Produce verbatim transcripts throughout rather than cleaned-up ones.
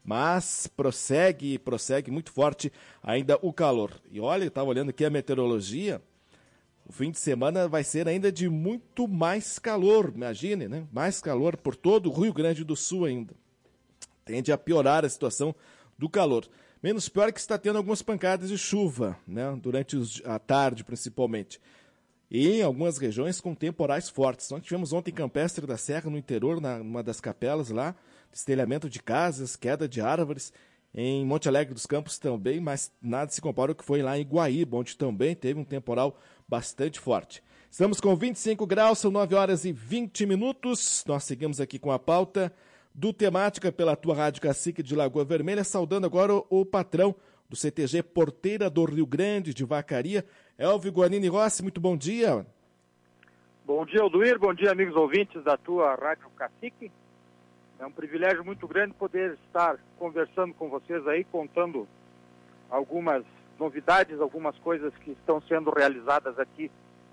mas prossegue, prossegue muito forte ainda o calor. E olha, eu estava olhando aqui a meteorologia, o fim de semana vai ser ainda de muito mais calor, imagine, né? Mais calor por todo o Rio Grande do Sul ainda. Tende a piorar a situação do calor. Menos pior que está tendo algumas pancadas de chuva, né? Durante os, a tarde, principalmente. E em algumas regiões com temporais fortes. Nós tivemos ontem em Campestre da Serra, no interior, na, numa das capelas lá, destelhamento de casas, queda de árvores. Em Monte Alegre dos Campos também, mas nada se compara ao que foi lá em Guaíba, onde também teve um temporal bastante forte. Estamos com vinte e cinco graus, são nove horas e vinte minutos. Nós seguimos aqui com a pauta do Temática pela tua Rádio Cacique de Lagoa Vermelha, saudando agora o, o patrão do C T G Porteira do Rio Grande de Vacaria, Elvio Guanini Rossi. Muito bom dia. Bom dia, Alduir. Bom dia, amigos ouvintes da tua Rádio Cacique. É um privilégio muito grande poder estar conversando com vocês aí, contando algumas novidades, algumas coisas que estão sendo realizadas aqui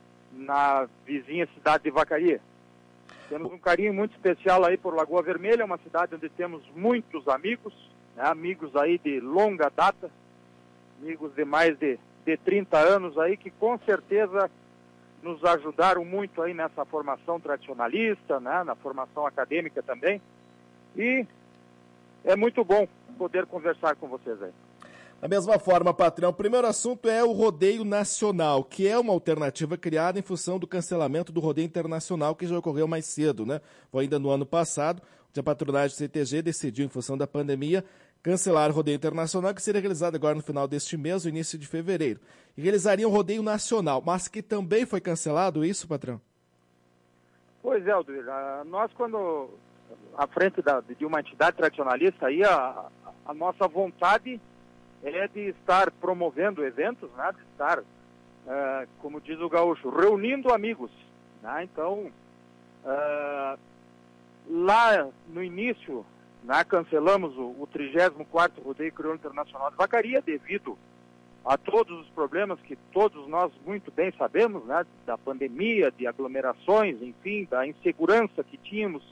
na vizinha cidade de Vacaria. Temos um carinho muito especial aí por Lagoa Vermelha, uma cidade onde temos muitos amigos, né, amigos aí de longa data, amigos de mais de, de trinta anos aí, que com certeza nos ajudaram muito aí nessa formação tradicionalista, né, na formação acadêmica também. E é muito bom poder conversar com vocês aí. Da mesma forma, patrão, o primeiro assunto é o rodeio nacional, que é uma alternativa criada em função do cancelamento do rodeio internacional, que já ocorreu mais cedo, né? Foi ainda no ano passado, onde a patronagem do C T G decidiu, em função da pandemia, cancelar o rodeio internacional, que seria realizado agora no final deste mês, no início de fevereiro. E realizaria um rodeio nacional, mas que também foi cancelado, isso, patrão? Pois é, Alduir, nós quando, à frente da, de uma entidade tradicionalista, aí a, a nossa vontade é de estar promovendo eventos, né, de estar, uh, como diz o gaúcho, reunindo amigos, né? Então, uh, lá no início, né, cancelamos o, o trigésimo quarto Rodeio Crioulo Internacional de Vacaria, devido a todos os problemas que todos nós muito bem sabemos, né, da pandemia, de aglomerações, enfim, da insegurança que tínhamos,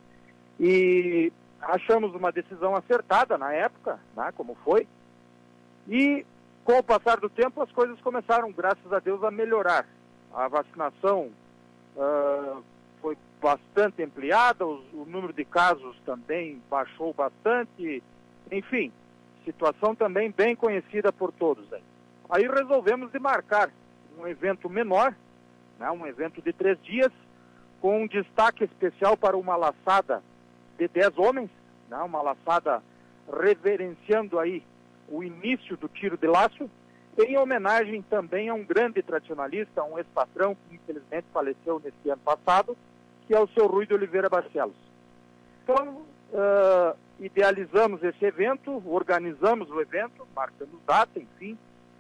e achamos uma decisão acertada na época, né, como foi. E, com o passar do tempo, as coisas começaram, graças a Deus, a melhorar. A vacinação uh, foi bastante ampliada, os, o número de casos também baixou bastante, enfim, situação também bem conhecida por todos. Aí, aí resolvemos de marcar um evento menor, né, um evento de três dias, com um destaque especial para uma laçada de dez homens, né, uma laçada reverenciando aí o início do tiro de laço, em homenagem também a um grande tradicionalista, um ex-patrão que infelizmente faleceu nesse ano passado, que é o seu Rui de Oliveira Barcelos. Então, uh, idealizamos esse evento, organizamos o evento, marcamos data, enfim,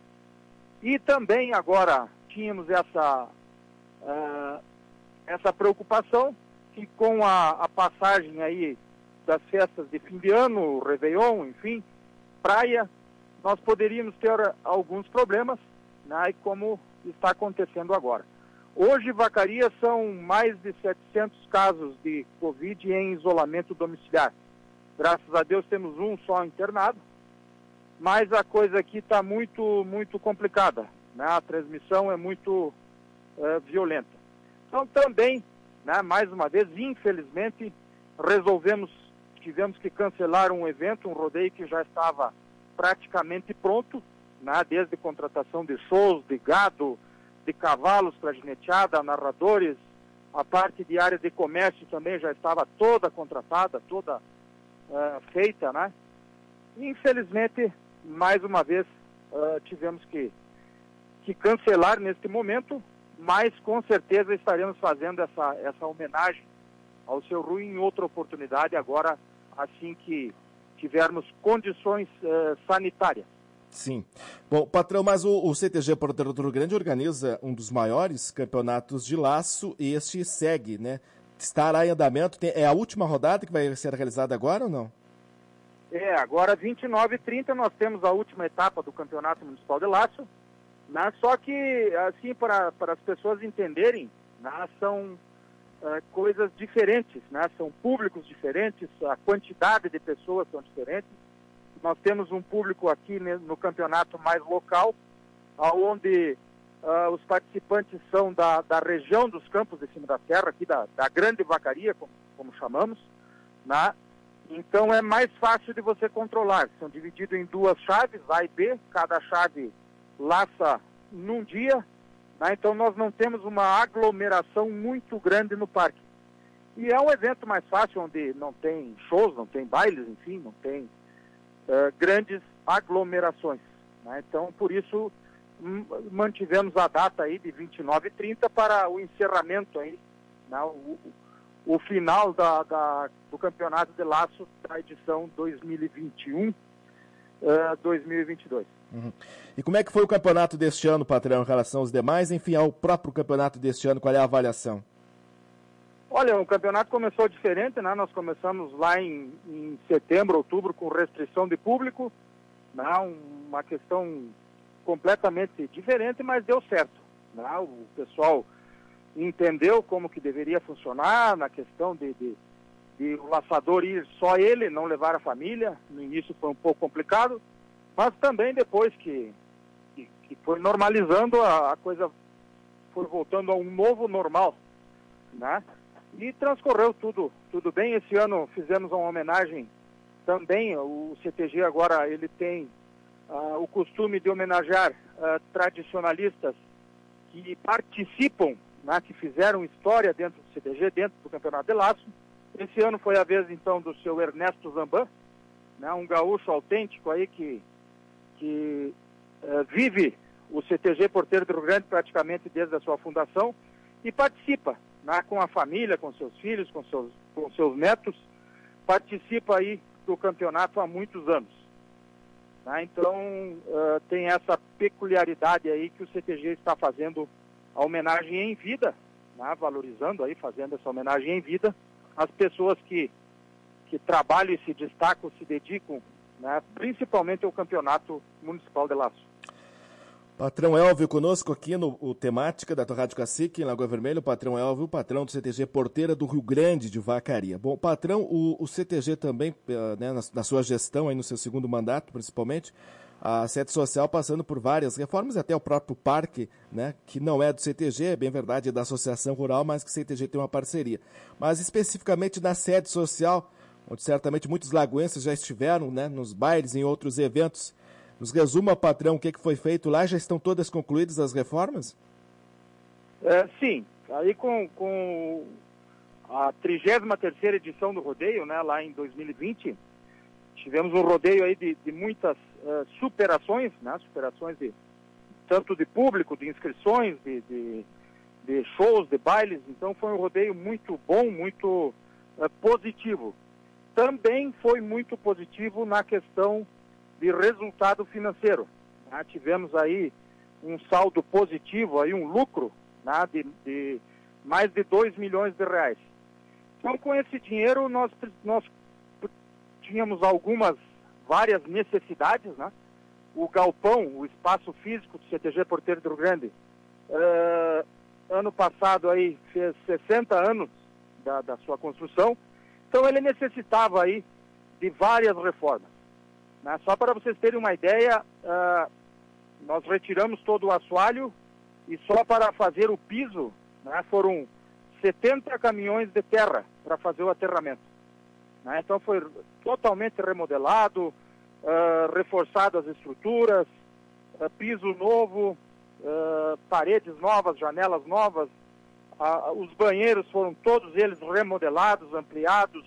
e também agora tínhamos essa, uh, essa preocupação que com a, a passagem aí das festas de fim de ano, o Réveillon, enfim, praia, nós poderíamos ter alguns problemas, né, como está acontecendo agora. Hoje, Vacaria, são mais de setecentos casos de Covid em isolamento domiciliar. Graças a Deus temos um só internado, mas a coisa aqui está muito, muito complicada, né? A transmissão é muito é, violenta. Então também, né, mais uma vez, infelizmente, resolvemos, tivemos que cancelar um evento, um rodeio que já estava praticamente pronto, né, desde contratação de shows, de gado, de cavalos para gineteada, narradores, a parte de área de comércio também já estava toda contratada, toda uh, feita, né? E, infelizmente, mais uma vez, uh, tivemos que, que cancelar neste momento, mas com certeza estaremos fazendo essa, essa homenagem ao seu Rui em outra oportunidade, agora assim que tivermos condições uh, sanitárias. Sim. Bom, patrão, mas o, o C T G Porteira do Rio Grande organiza um dos maiores campeonatos de laço e este segue, né? Estará em andamento, tem, é a última rodada que vai ser realizada agora ou não? É, agora vinte e nove e trinta nós temos a última etapa do Campeonato Municipal de Laço, né? Só que, assim, para, para as pessoas entenderem, né, são uh, coisas diferentes, né? São públicos diferentes, a quantidade de pessoas são diferentes. nós temos um público aqui no campeonato mais local, onde uh, os participantes são da, da região dos Campos de Cima da Serra, aqui da, da Grande Vacaria, como, como chamamos, né? Então é mais fácil de você controlar. São divididos em duas chaves, A e B, cada chave laça num dia, né? Então nós não temos uma aglomeração muito grande no parque. E é um evento mais fácil, onde não tem shows, não tem bailes, enfim, não tem uh, grandes aglomerações, né? Então, por isso, mantivemos a data aí de vinte e nove e trinta para o encerramento aí, né? o, o final da, da, do Campeonato de Laço da edição dois mil e vinte e um, uh, dois mil e vinte e dois. Uhum. E como é que foi o campeonato deste ano, patrão, em relação aos demais? Enfim, ao próprio campeonato deste ano, qual é a avaliação? Olha, o campeonato começou diferente, né? Nós começamos lá em, em setembro, outubro, com restrição de público, né? Uma questão completamente diferente, mas deu certo, né? O pessoal entendeu como que deveria funcionar na questão de, de, de o laçador ir só ele, não levar a família. No início foi um pouco complicado, mas também depois que, que, que foi normalizando, a, a coisa foi voltando a um novo normal, né? E transcorreu tudo, tudo bem. Esse ano fizemos uma homenagem também. O C T G agora ele tem uh, o costume de homenagear uh, tradicionalistas que participam, né, que fizeram história dentro do C T G, dentro do Campeonato de Laço. Esse ano foi a vez, então, do seu Ernesto Zamban, né, um gaúcho autêntico aí que, que uh, vive o C T G Porteiro do Rio Grande praticamente desde a sua fundação e participa, né, com a família, com seus filhos, com seus, com seus netos, participa aí do campeonato há muitos anos. Né? Então, uh, tem essa peculiaridade aí que o C T G está fazendo a homenagem em vida, né, valorizando aí, fazendo essa homenagem em vida às pessoas que, que trabalham e se destacam, se dedicam, né, principalmente ao Campeonato Municipal de Laço. Patrão Elvio conosco aqui no o Temática da Rádio Cacique, em Lagoa Vermelha. O patrão Elvio, patrão do C T G Porteira do Rio Grande de Vacaria. Bom, patrão, o, o C T G também, né, na, na sua gestão, aí no seu segundo mandato, principalmente, a sede social passando por várias reformas, até o próprio parque, né, que não é do C T G, é bem verdade, é da Associação Rural, mas que o C T G tem uma parceria. Mas especificamente na sede social, onde certamente muitos lagoenses já estiveram, né, nos bailes, em outros eventos. Nos resuma, patrão, o que foi feito lá? Já estão todas concluídas as reformas? É, sim, aí com, com a trigésima terceira edição do rodeio, né, lá em dois mil e vinte, tivemos um rodeio aí de, de muitas uh, superações, né, superações de, tanto de público, de inscrições, de, de, de shows, de bailes. Então foi um rodeio muito bom, muito uh, positivo. Também foi muito positivo na questão de resultado financeiro, né? Tivemos aí um saldo positivo, aí um lucro, né, de, de mais de dois milhões de reais. Então, com esse dinheiro, nós, nós tínhamos algumas, várias necessidades, né? O galpão, o espaço físico do C T G Porteiro do Rio Grande, uh, ano passado aí fez sessenta anos da, da sua construção, então ele necessitava aí de várias reformas. Né? Só para vocês terem uma ideia, uh, nós retiramos todo o assoalho e só para fazer o piso, né, foram setenta caminhões de terra para fazer o aterramento. Né? Então foi totalmente remodelado, uh, reforçado as estruturas, uh, piso novo, uh, paredes novas, janelas novas, uh, os banheiros foram todos eles remodelados, ampliados,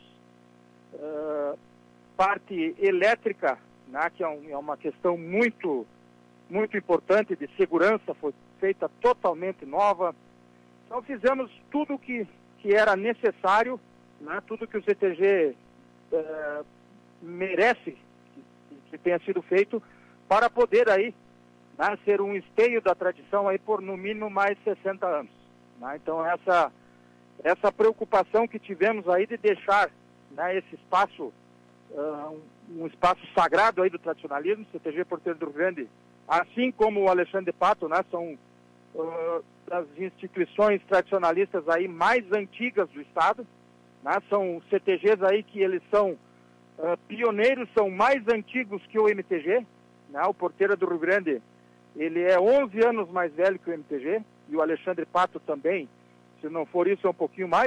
uh, parte elétrica, né, que é, um, é uma questão muito, muito importante de segurança, foi feita totalmente nova. Então fizemos tudo que, que era necessário, né, tudo que o C T G eh, merece que, que tenha sido feito para poder aí, né, ser um esteio da tradição aí por no mínimo mais sessenta anos. Né? Então essa, essa preocupação que tivemos aí de deixar, né, esse espaço Uh, um, um espaço sagrado aí do tradicionalismo, C T G Porteiro do Rio Grande, assim como o Alexandre de Pato, né, são uh, das instituições tradicionalistas aí mais antigas do estado, né, são C T Gs aí que eles são Uh, pioneiros são mais antigos que o M T G, né? O Porteira do Rio Grande, ele é onze anos mais velho que o M T G, e o Alexandre Pato também, se não for isso, é um pouquinho mais.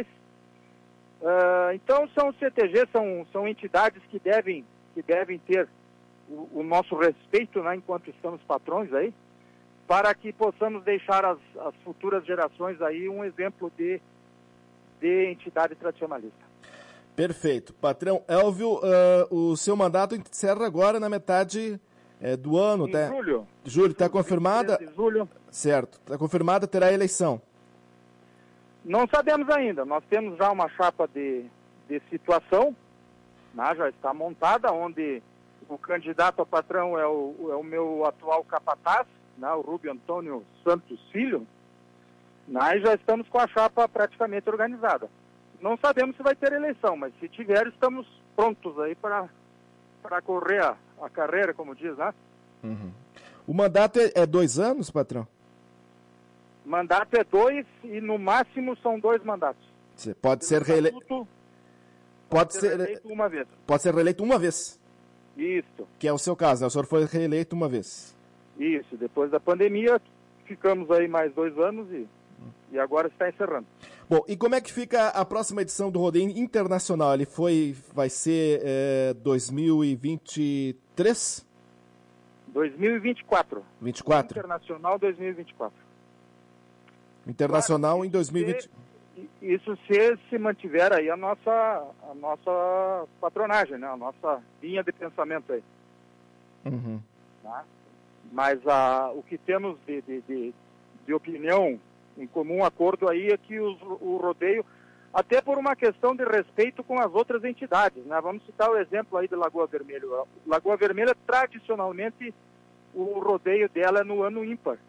Uh, então, são C T G, são, são entidades que devem, que devem ter o, o nosso respeito, né, enquanto estamos patrões aí, para que possamos deixar as, as futuras gerações aí um exemplo de, de entidade tradicionalista. Perfeito. Patrão Elvio, uh, o seu mandato encerra agora na metade é, do ano, em tá? julho. Julho, está confirmada? De julho. Certo. Está confirmada, terá eleição. Não sabemos ainda. Nós temos já uma chapa de, de situação, né, já está montada, onde o candidato a patrão é o, é o meu atual capataz, né, o Rubio Antônio Santos Filho, né, e já estamos com a chapa praticamente organizada. Não sabemos se vai ter eleição, mas se tiver, estamos prontos aí para para correr a, a carreira, como diz, né? Uhum. O mandato é, é dois anos, patrão? Mandato é dois e no máximo são dois mandatos. Você pode ser reeleito. Pode, pode ser, ser reeleito uma vez. Pode ser reeleito uma vez. Isso. Que é o seu caso, né? O senhor foi reeleito uma vez. Isso. Depois da pandemia, ficamos aí mais dois anos e, e agora está encerrando. Bom, e como é que fica a próxima edição do Rodeio Internacional? Ele foi, vai ser é, dois mil e vinte e três? dois mil e vinte e quatro. vinte e quatro? Internacional dois mil e vinte e quatro. Internacional claro, em dois mil e vinte. Isso se, se mantiver aí a nossa, a nossa patronagem, né? A nossa linha de pensamento aí. Uhum. Tá? Mas a, o que temos de, de, de, de opinião em comum acordo aí é que os, o rodeio, até por uma questão de respeito com as outras entidades, né? Vamos citar o exemplo aí de Lagoa Vermelha. Lagoa Vermelha, tradicionalmente, o rodeio dela é no ano ímpar,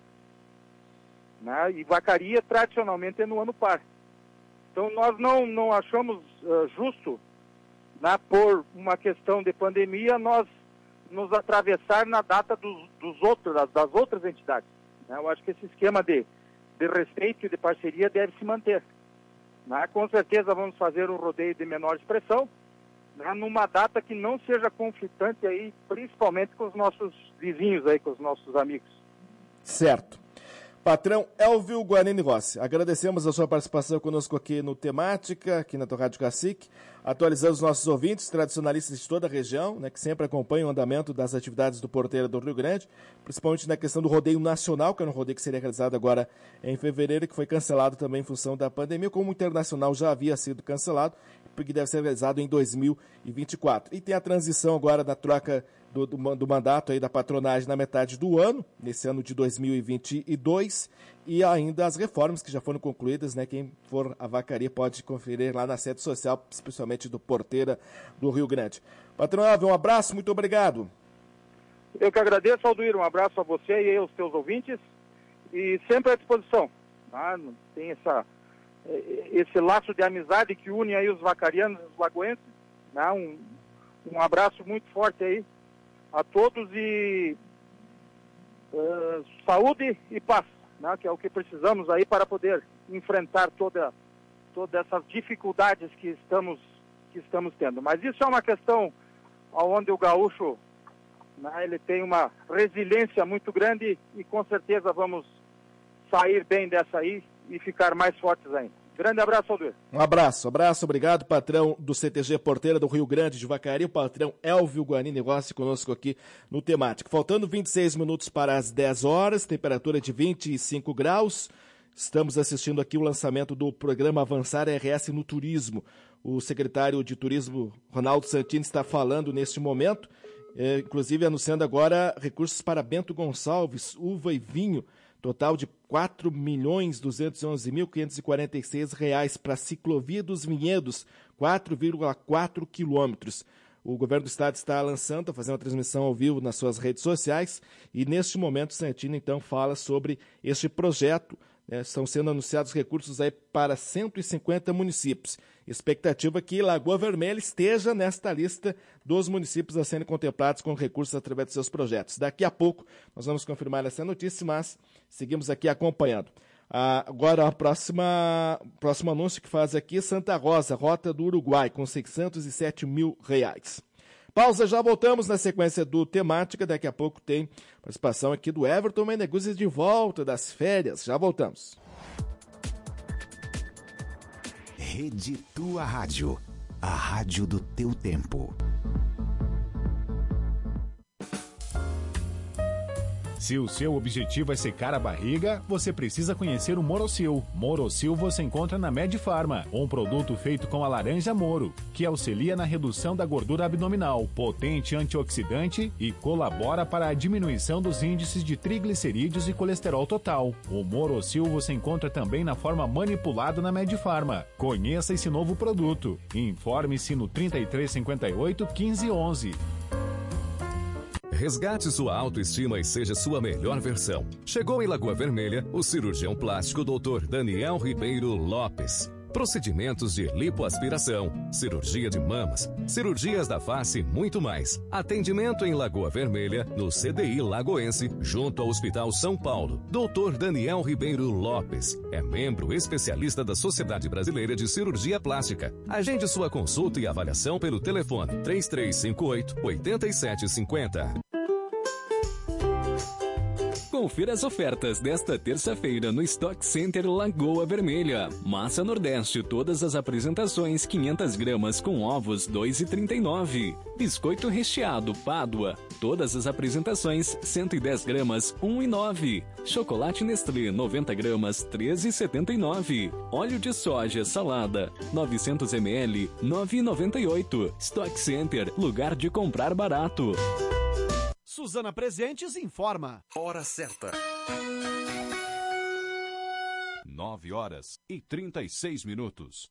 né? E Vacaria, tradicionalmente, é no ano par. Então, nós não, não achamos uh, justo, né, por uma questão de pandemia, nós nos atravessar na data dos, dos outros, das, das outras entidades, né? Eu acho que esse esquema de de respeito e de parceria deve se manter. Né? Com certeza vamos fazer um rodeio de menor expressão, né, numa data que não seja conflitante aí, principalmente com os nossos vizinhos aí, com os nossos amigos. Certo. Patrão Elvio Guarini Rossi, agradecemos a sua participação conosco aqui no Temática, aqui na tua Rádio Cacique, atualizando os nossos ouvintes, tradicionalistas de toda a região, né, que sempre acompanham o andamento das atividades do Porteira do Rio Grande, principalmente na questão do rodeio nacional, que é um rodeio que seria realizado agora em fevereiro, que foi cancelado também em função da pandemia, como o internacional já havia sido cancelado, porque deve ser realizado em dois mil e vinte e quatro. E tem a transição agora da troca Do, do, do mandato aí da patronagem na metade do ano, nesse ano de dois mil e vinte e dois, e ainda as reformas que já foram concluídas, né? Quem for a Vacaria pode conferir lá na sede social, especialmente do Porteira do Rio Grande. Patrão Elvio, um abraço, muito obrigado. Eu que agradeço, Alduir, um abraço a você e aos seus ouvintes, e sempre à disposição. Tá? Tem essa, esse laço de amizade que une aí os vacarianos e os lagoenses, né? um, um abraço muito forte aí a todos e uh, saúde e paz, né, que é o que precisamos aí para poder enfrentar toda, todas essas dificuldades que estamos, que estamos tendo. Mas isso é uma questão onde o gaúcho, né, ele tem uma resiliência muito grande e com certeza vamos sair bem dessa aí e ficar mais fortes ainda. Grande abraço, Aldir. Um abraço, abraço, obrigado, patrão do C T G Porteira do Rio Grande de Vacaria, o patrão Elvio Guarini Rossi conosco aqui no Temático. Faltando vinte e seis minutos para as dez horas, temperatura de vinte e cinco graus. Estamos assistindo aqui o lançamento do programa Avançar R S no Turismo. O secretário de Turismo, Ronaldo Santini, está falando neste momento, é, inclusive anunciando agora recursos para Bento Gonçalves, uva e vinho, total de quatro milhões duzentos e onze mil quinhentos e quarenta e seis reais para a ciclovia dos Vinhedos, quatro vírgula quatro quilômetros. O governo do estado está lançando, está fazendo uma transmissão ao vivo nas suas redes sociais e neste momento o Santini então fala sobre este projeto. Né, estão sendo anunciados recursos aí para cento e cinquenta municípios. Expectativa que Lagoa Vermelha esteja nesta lista dos municípios a serem contemplados com recursos através de seus projetos. Daqui a pouco nós vamos confirmar essa notícia, mas seguimos aqui acompanhando. Ah, agora, a próxima, próximo anúncio que faz aqui, Santa Rosa, Rota do Uruguai, com seiscentos e sete mil reais. Pausa, já voltamos na sequência do Temática. Daqui a pouco tem participação aqui do Everton Meneguzzi de volta das férias. Já voltamos. Rede Tua Rádio, a rádio do teu tempo. Se o seu objetivo é secar a barriga, você precisa conhecer o Morocil. Morocil você encontra na Medifarma, um produto feito com a laranja Moro, que auxilia na redução da gordura abdominal, potente antioxidante e colabora para a diminuição dos índices de triglicerídeos e colesterol total. O Morocil você encontra também na forma manipulada na Medifarma. Conheça esse novo produto. Informe-se no trinta e três cinquenta e oito, quinze onze. Resgate sua autoestima e seja sua melhor versão. Chegou em Lagoa Vermelha o cirurgião plástico doutor Daniel Ribeiro Lopes. Procedimentos de lipoaspiração, cirurgia de mamas, cirurgias da face e muito mais. Atendimento em Lagoa Vermelha, no C D I Lagoense, junto ao Hospital São Paulo. doutor Daniel Ribeiro Lopes é membro especialista da Sociedade Brasileira de Cirurgia Plástica. Agende sua consulta e avaliação pelo telefone três três cinco oito, oito sete cinco zero. Confira as ofertas desta terça-feira no Stock Center Lagoa Vermelha. Massa Nordeste, todas as apresentações, quinhentas gramas com ovos, dois reais e trinta e nove centavos. Biscoito recheado Pádua, todas as apresentações, cento e dez gramas, um real e nove centavos. Chocolate Nestlé, noventa gramas, treze reais e setenta e nove centavos. Óleo de soja Salada, novecentos mililitros, nove reais e noventa e oito centavos. Stock Center, lugar de comprar barato. Suzana Presentes informa. Hora certa. nove horas e trinta e seis minutos.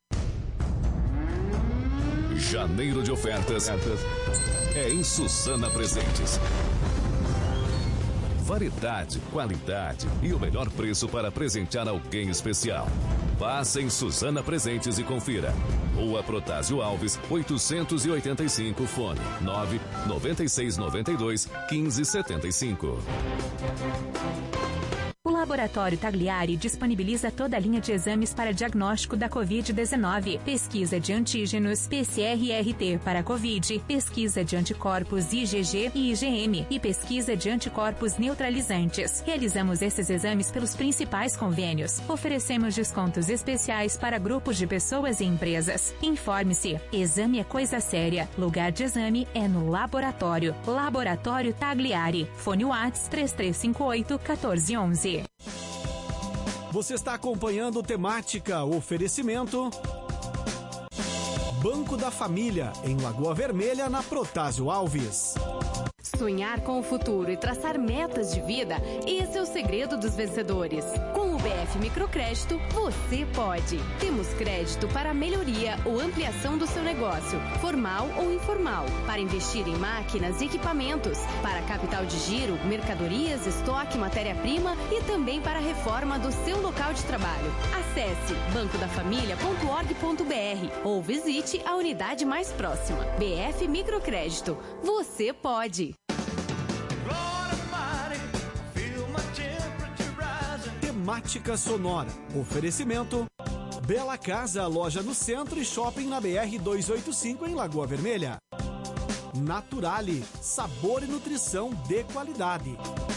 Janeiro de ofertas é em Suzana Presentes. Variedade, qualidade e o melhor preço para presentear alguém especial. Passe em Suzana Presentes e confira. Rua Protásio Alves, oitocentos e oitenta e cinco, fone nove nove seis nove dois, um cinco sete cinco. O Laboratório Tagliari disponibiliza toda a linha de exames para diagnóstico da covid dezenove, pesquisa de antígenos, P C R R T para Covid, pesquisa de anticorpos I G G e I G M e pesquisa de anticorpos neutralizantes. Realizamos esses exames pelos principais convênios. Oferecemos descontos especiais para grupos de pessoas e empresas. Informe-se. Exame é coisa séria. Lugar de exame é no laboratório. Laboratório Tagliari. Fone Whats três três cinco oito, um quatro um um. Você está acompanhando Temática, oferecimento Banco da Família, em Lagoa Vermelha, na Protásio Alves. Sonhar com o futuro e traçar metas de vida, esse é o segredo dos vencedores. Com o B F Microcrédito, você pode. Temos crédito para a melhoria ou ampliação do seu negócio, formal ou informal, para investir em máquinas e equipamentos, para capital de giro, mercadorias, estoque, matéria-prima e também para a reforma do seu local de trabalho. Acesse banco da família ponto org ponto b r ou visite a unidade mais próxima. B F Microcrédito, você pode. Temática Sonora. Oferecimento Bela Casa, loja no centro e shopping na B R duzentos e oitenta e cinco em Lagoa Vermelha. Naturale, sabor e nutrição de qualidade.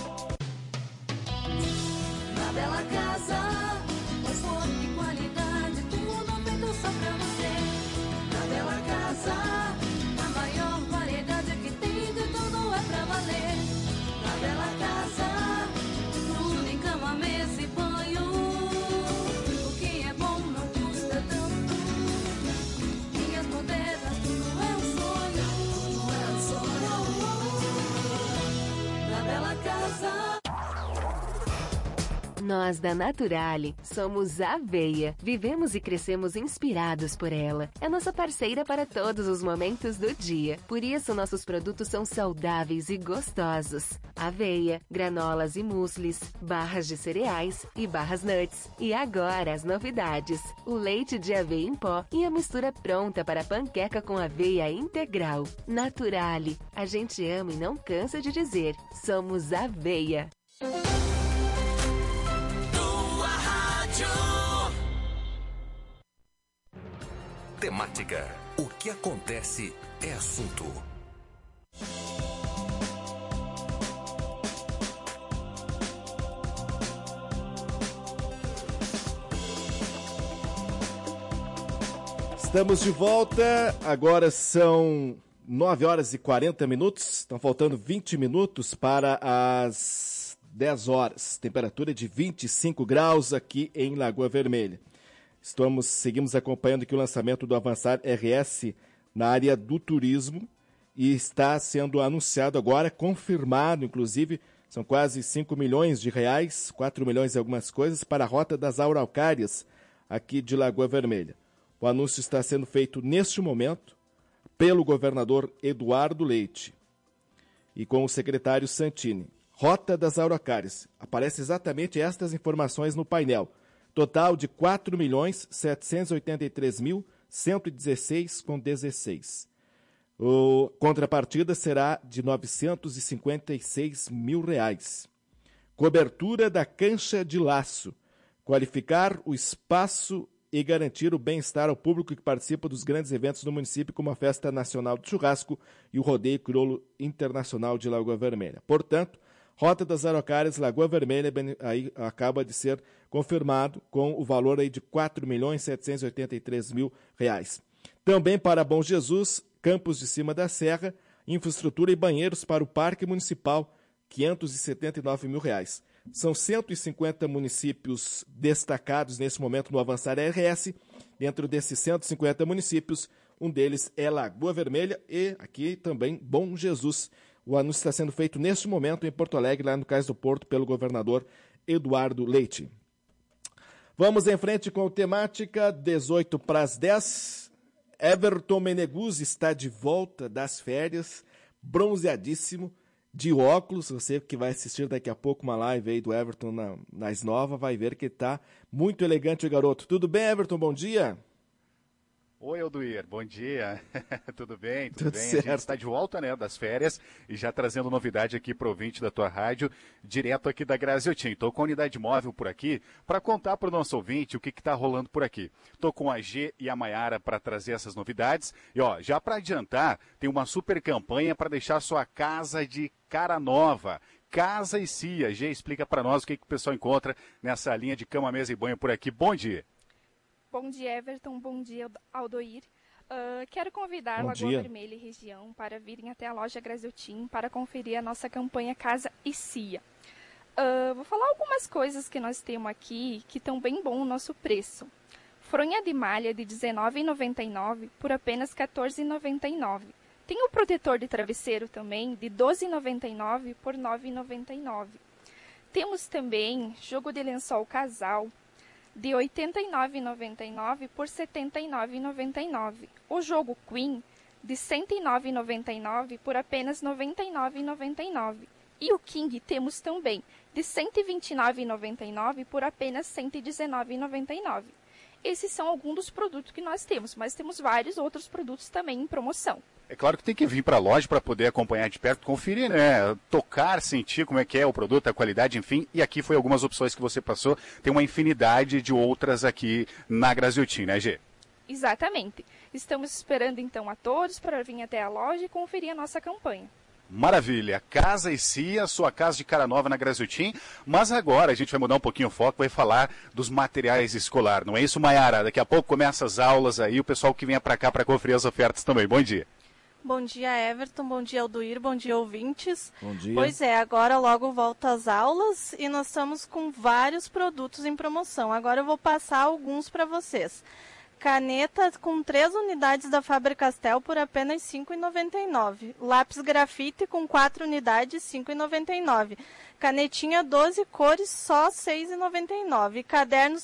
Na Bela Casa, conforto e qualidade, tudo feito só pra você. Na Bela Casa, a maior variedade que tem, de tudo é pra valer. Na Bela Casa, tudo em cama, mesa e banho. O que é bom não custa tanto. Linhas modernas, tudo é um sonho. Tudo é um sonho. Na Bela Casa. Nós da Naturale somos Aveia. Vivemos e crescemos inspirados por ela. É nossa parceira para todos os momentos do dia. Por isso, nossos produtos são saudáveis e gostosos. Aveia, granolas e mueslis, barras de cereais e barras nuts. E agora as novidades. O leite de aveia em pó e a mistura pronta para panqueca com aveia integral. Naturale. A gente ama e não cansa de dizer. Somos Aveia. Temática. O que acontece é assunto. Estamos de volta, agora são nove horas e quarenta minutos, estão faltando vinte minutos para as dez horas. Temperatura de vinte e cinco graus aqui em Lagoa Vermelha. Estamos, seguimos acompanhando aqui o lançamento do Avançar R S na área do turismo e está sendo anunciado agora, confirmado, inclusive, são quase cinco milhões de reais, quatro milhões e algumas coisas, para a Rota das Araucárias, aqui de Lagoa Vermelha. O anúncio está sendo feito neste momento pelo governador Eduardo Leite e com o secretário Santini. Rota das Araucárias. Aparecem exatamente estas informações no painel. Total de quatro milhões setecentos e oitenta e três mil cento e dezesseis reais e dezesseis centavos. O contrapartida será de novecentos e cinquenta e seis mil reais. Cobertura da cancha de laço. Qualificar o espaço e garantir o bem-estar ao público que participa dos grandes eventos do município, como a Festa Nacional do Churrasco e o Rodeio Crioulo Internacional de Lagoa Vermelha. Portanto, Rota das Araucárias, Lagoa Vermelha, aí acaba de ser confirmado com o valor aí de quatro milhões setecentos e oitenta e três mil reais. Também para Bom Jesus, Campos de Cima da Serra, infraestrutura e banheiros para o Parque Municipal, quinhentos e setenta e nove mil reais. São cento e cinquenta municípios destacados nesse momento no Avançar R S. Dentro desses cento e cinquenta municípios, um deles é Lagoa Vermelha e aqui também Bom Jesus. O anúncio está sendo feito neste momento em Porto Alegre, lá no Cais do Porto, pelo governador Eduardo Leite. Vamos em frente com a temática, dezoito para as dez. Everton Meneguzzi está de volta das férias, bronzeadíssimo, de óculos. Você que vai assistir daqui a pouco uma live aí do Everton na, na Esnova, vai ver que está muito elegante o garoto. Tudo bem, Everton? Bom dia. Oi, Alduir, bom dia. Tudo bem? Tudo, Tudo bem? certo. A gente está de volta, né, das férias e já trazendo novidade aqui para o ouvinte da tua rádio, direto aqui da Graziotin. Estou com a unidade móvel por aqui para contar para o nosso ouvinte o que está rolando por aqui. Estou com a G e a Maiara para trazer essas novidades. E ó, já para adiantar, tem uma super campanha para deixar sua casa de cara nova. Casa e Cia. G, explica para nós o que, que o pessoal encontra nessa linha de cama, mesa e banho por aqui. Bom dia. Bom dia, Everton. Bom dia, Aldoir. Uh, quero convidar Bom Lagoa dia. Vermelha e região para virem até a loja Graziotin para conferir a nossa campanha Casa e Cia. Uh, vou falar algumas coisas que nós temos aqui que estão bem bom o nosso preço. Fronha de malha de dezenove reais e noventa e nove centavos por apenas quatorze reais e noventa e nove centavos. Tem o protetor de travesseiro também de doze reais e noventa e nove centavos por nove reais e noventa e nove centavos. Temos também jogo de lençol casal de oitenta e nove reais e noventa e nove centavos por setenta e nove reais e noventa e nove centavos. O jogo Queen de cento e nove reais e noventa e nove centavos por apenas noventa e nove reais e noventa e nove centavos. E o King temos também de cento e vinte e nove reais e noventa e nove centavos por apenas cento e dezenove reais e noventa e nove centavos. Esses são alguns dos produtos que nós temos, mas temos vários outros produtos também em promoção. É claro que tem que vir para a loja para poder acompanhar de perto, conferir, né? Tocar, sentir como é que é o produto, a qualidade, enfim. E aqui foi algumas opções que você passou. Tem uma infinidade de outras aqui na Graziotin, né, Gê? Exatamente. Estamos esperando então a todos para vir até a loja e conferir a nossa campanha. Maravilha. Casa e Cia, sua casa de cara nova na Graziotin. Mas agora a gente vai mudar um pouquinho o foco, vai falar dos materiais escolares. Não é isso, Maiara? Daqui a pouco começa as aulas aí, o pessoal que venha para cá para conferir as ofertas também. Bom dia. Bom dia, Everton. Bom dia, Alduir. Bom dia, ouvintes. Bom dia. Pois é, agora logo volta às aulas e nós estamos com vários produtos em promoção. Agora eu vou passar alguns para vocês. Caneta com três unidades da Faber-Castell por apenas cinco reais e noventa e nove centavos. Lápis grafite com quatro unidades, cinco reais e noventa e nove centavos. Canetinha doze cores, só seis reais e noventa e nove centavos. Cadernos